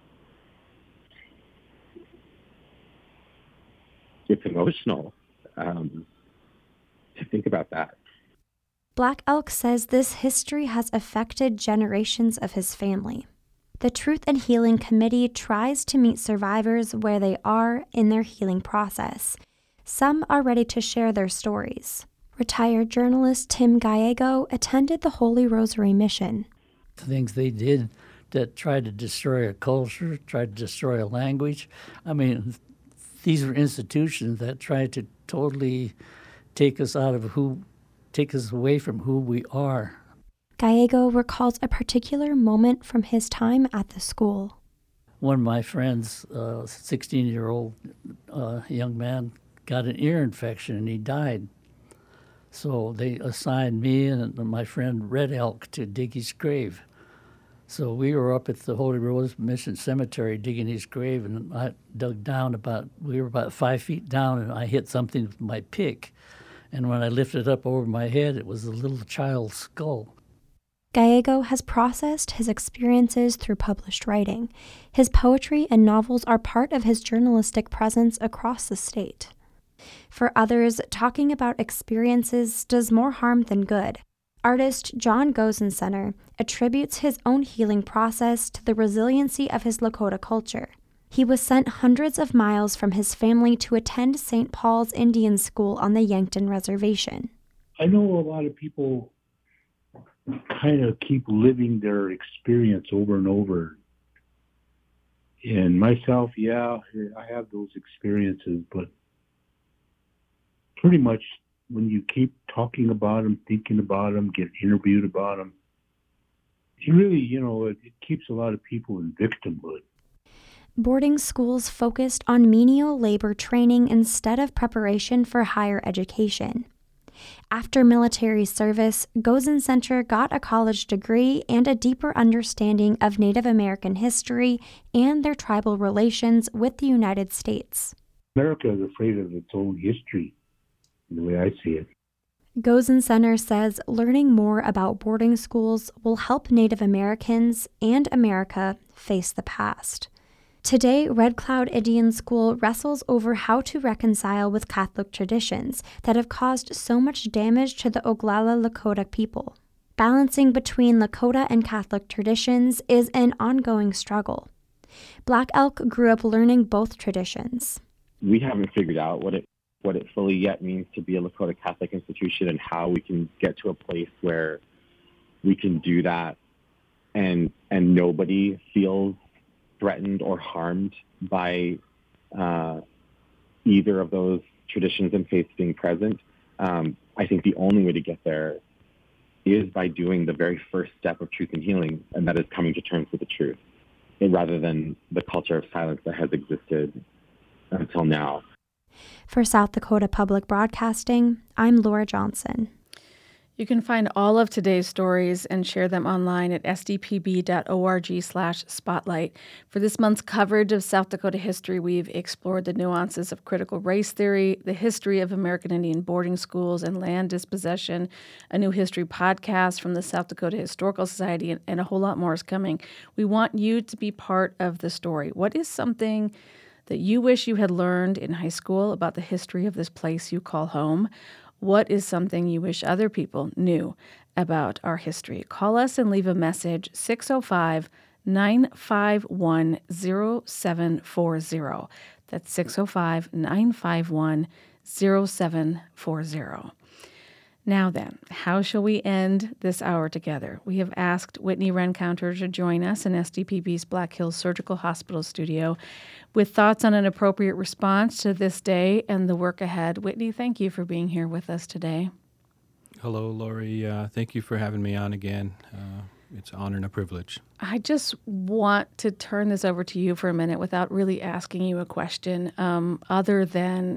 it's emotional um, to think about that. Black Elk says this history has affected generations of his family. The Truth and Healing Committee tries to meet survivors where they are in their healing process. Some are ready to share their stories. Retired journalist Tim Gallego attended the Holy Rosary Mission. The things they did that tried to destroy a culture, tried to destroy a language. I mean, these were institutions that tried to totally take us out of who, take us away from who we are. Gallego recalls a particular moment from his time at the school. One of my friends, a sixteen-year-old uh, young man, got an ear infection and he died. So they assigned me and my friend Red Elk to dig his grave. So we were up at the Holy Rose Mission Cemetery digging his grave, and I dug down about, we were about five feet down, and I hit something with my pick. And when I lifted it up over my head, it was a little child's skull. Gallego has processed his experiences through published writing. His poetry and novels are part of his journalistic presence across the state. For others, talking about experiences does more harm than good. Artist John Gozencenter attributes his own healing process to the resiliency of his Lakota culture. He was sent hundreds of miles from his family to attend Saint Paul's Indian School on the Yankton Reservation. I know a lot of people kind of keep living their experience over and over. And myself, yeah, I have those experiences, but pretty much when you keep talking about them, thinking about them, get interviewed about them, it really, you know, it, it keeps a lot of people in victimhood. Boarding schools focused on menial labor training instead of preparation for higher education. After military service, Gozencenter got a college degree and a deeper understanding of Native American history and their tribal relations with the United States. America is afraid of its own history, the way I see it. Gozencenter says learning more about boarding schools will help Native Americans and America face the past. Today, Red Cloud Indian School wrestles over how to reconcile with Catholic traditions that have caused so much damage to the Oglala Lakota people. Balancing between Lakota and Catholic traditions is an ongoing struggle. Black Elk grew up learning both traditions. We haven't figured out what it what it fully yet means to be a Lakota Catholic institution and how we can get to a place where we can do that and and nobody feels threatened or harmed by uh, either of those traditions and faiths being present, um, I think the only way to get there is by doing the very first step of truth and healing, and that is coming to terms with the truth, rather than the culture of silence that has existed until now. For South Dakota Public Broadcasting, I'm Laura Johnson. You can find all of today's stories and share them online at s d p b dot org slash spotlight. For this month's coverage of South Dakota history, we've explored the nuances of critical race theory, the history of American Indian boarding schools and land dispossession, a new history podcast from the South Dakota Historical Society, and, and a whole lot more is coming. We want you to be part of the story. What is something that you wish you had learned in high school about the history of this place you call home? What is something you wish other people knew about our history? Call us and leave a message, six oh five, nine five one, oh seven four oh. That's six oh five, nine five one, oh seven four oh. Now then, how shall we end this hour together? We have asked Whitney Rencounter to join us in S D P B's Black Hills Surgical Hospital studio with thoughts on an appropriate response to this day and the work ahead. Whitney, thank you for being here with us today. Hello, Lori. Uh, thank you for having me on again. Uh, it's an honor and a privilege. I just want to turn this over to you for a minute without really asking you a question, um, other than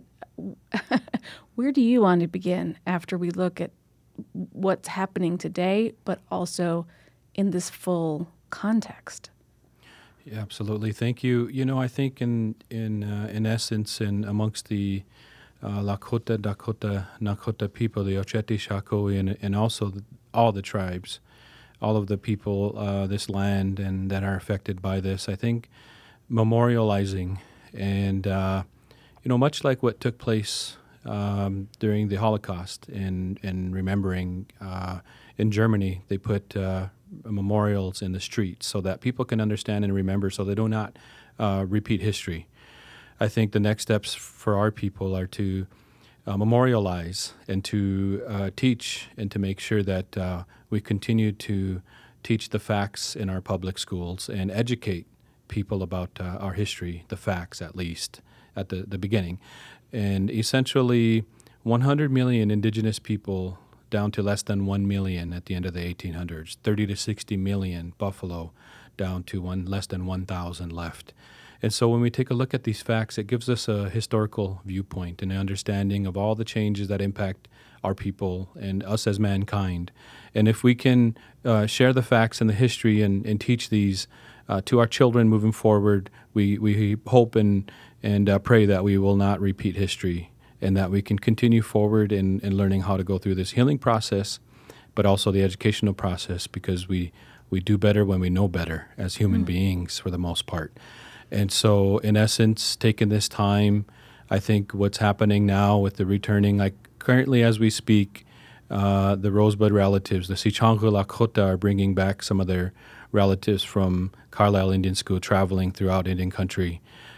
where do you want to begin after we look at what's happening today, but also in this full context? Yeah, absolutely. Thank you. You know, I think in in uh, in essence, and amongst the uh, Lakota, Dakota, Nakota people, the Ocheti, Shakoi, and and also the, all the tribes, all of the people, uh, this land, and that are affected by this, I think memorializing and uh, you know, much like what took place um, during the Holocaust, and and remembering uh, in Germany, they put uh, memorials in the streets so that people can understand and remember, so they do not uh, repeat history. I think the next steps for our people are to uh, memorialize and to uh, teach and to make sure that uh, we continue to teach the facts in our public schools and educate people about uh, our history, the facts at least, at the, the beginning. And essentially, one hundred million indigenous people down to less than one million at the end of the eighteen hundreds, thirty to sixty million Buffalo down to one less than one thousand left. And so when we take a look at these facts, it gives us a historical viewpoint and an understanding of all the changes that impact our people and us as mankind. And if we can uh, share the facts and the history and, and teach these uh, to our children moving forward, we, we hope and, and uh, pray that we will not repeat history, and that we can continue forward in, in learning how to go through this healing process, but also the educational process, because we, we do better when we know better as human mm. beings for the most part. And so, in essence, taking this time, I think what's happening now with the returning, like currently as we speak, uh, the Rosebud relatives, the Sicangu Lakota, are bringing back some of their relatives from Carlisle Indian School, traveling throughout Indian country.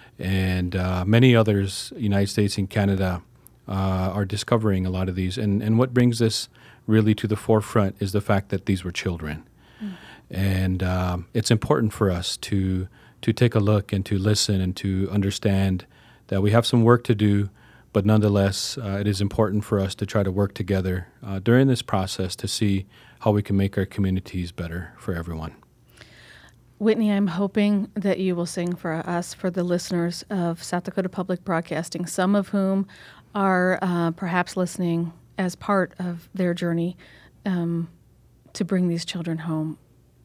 And uh, many others, United States and Canada, uh, are discovering a lot of these. And, and what brings this really to the forefront is the fact that these were children. Mm. And um, it's important for us to to take a look and to listen and to understand that we have some work to do, but nonetheless, uh, it is important for us to try to work together uh, during this process to see how we can make our communities better for everyone. Whitney, I'm hoping that you will sing for us, for the listeners of South Dakota Public Broadcasting, some of whom are uh, perhaps listening as part of their journey um, to bring these children home.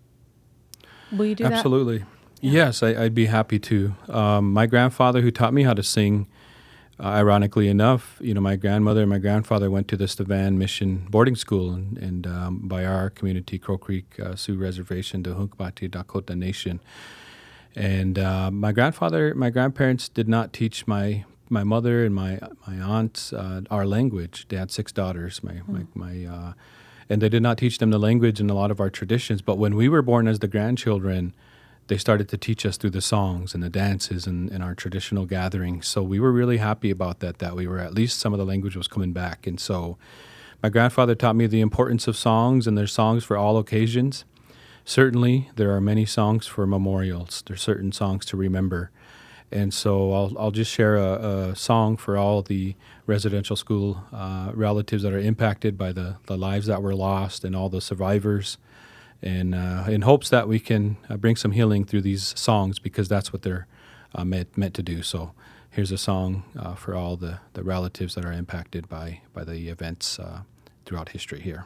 Will you do that? Absolutely. Yeah. Yes, I, I'd be happy to. Um, my grandfather, who taught me how to sing, uh, ironically enough, you know, my grandmother and my grandfather went to the Stavan Mission boarding school, and, and um, by our community, Crow Creek uh, Sioux Reservation, the Hunkpati Dakota Nation. And uh, my grandfather, my grandparents did not teach my my mother and my my aunts uh, our language. They had six daughters. My mm. my my. Uh, and they did not teach them the language and a lot of our traditions. But when we were born as the grandchildren, they started to teach us through the songs and the dances and, and our traditional gatherings. So we were really happy about that, that we were, at least some of the language was coming back. And so My grandfather taught me the importance of songs, and there's songs for all occasions. Certainly, there are many songs for memorials. There's certain songs to remember. And so I'll I'll just share a, a song for all the residential school uh, relatives that are impacted by the, the lives that were lost and all the survivors, and uh, in hopes that we can uh, bring some healing through these songs, because that's what they're uh, meant, meant to do. So here's a song uh, for all the, the relatives that are impacted by, by the events uh, throughout history here.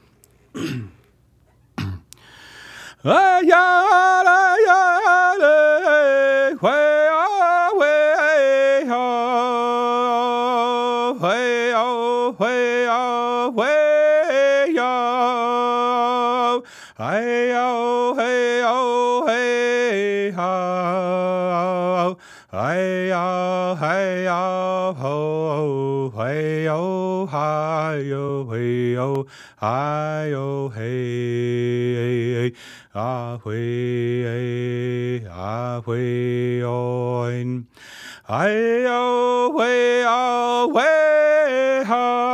Hi-yo, hey, ah, way, ah, way, on. Hi-yo, way, ah, way,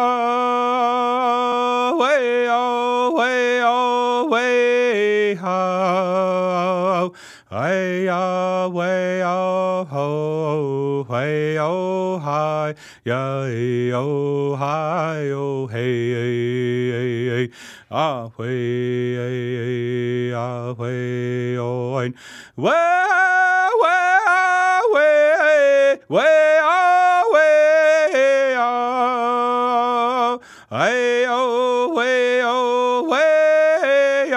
ha, way, ah, way, ah, way, ha, hi-ya, way, ah, ho, way, oh, hi, ya-yo, hi-yo, hey, ah, way, ah, way, on. Way, way, way, way, ah, way, ah, ay, oh, way, oh, way,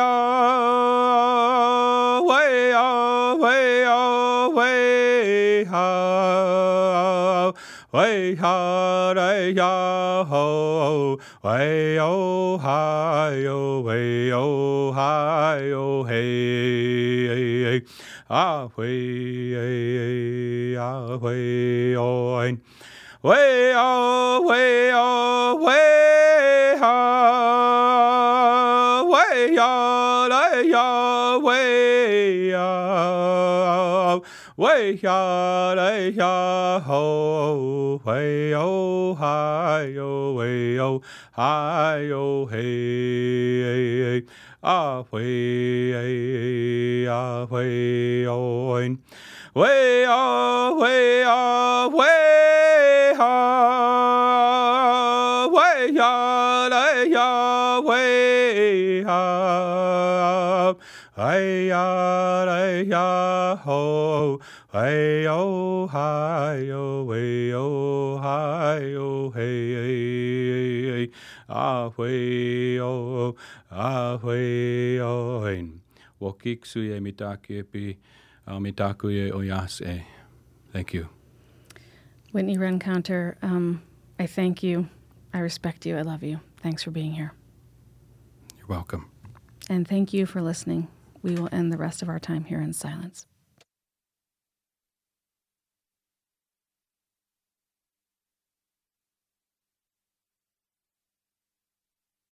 ah, way, ah, way, ah, way, ah, way, ha, day, ya, ho, way, oh, hi, oh, way, oh, hi, oh, hey, ah, way, ah, way, on. Way, oh, way, oh, way, ha, way, ya, day, ya, way, ya, way, ya, day, ya, ho, way, oh, hi, oh, way, oh, hi, oh, hey, ah, way, ah, way, on. Way, ah, way, ah, way, ha, way, ya, day, ya, way, ha, ay, ya, day, ya, ho, way, oh, hi, oh, way, oh, hi, oh, hey, ah, way, oh, ah, way, oh, hein. Wokiksuye mitakepi. Thank you. Whitney Rencounter, um, I thank you. I respect you. I love you. Thanks for being here. You're welcome. And thank you for listening. We will end the rest of our time here in silence.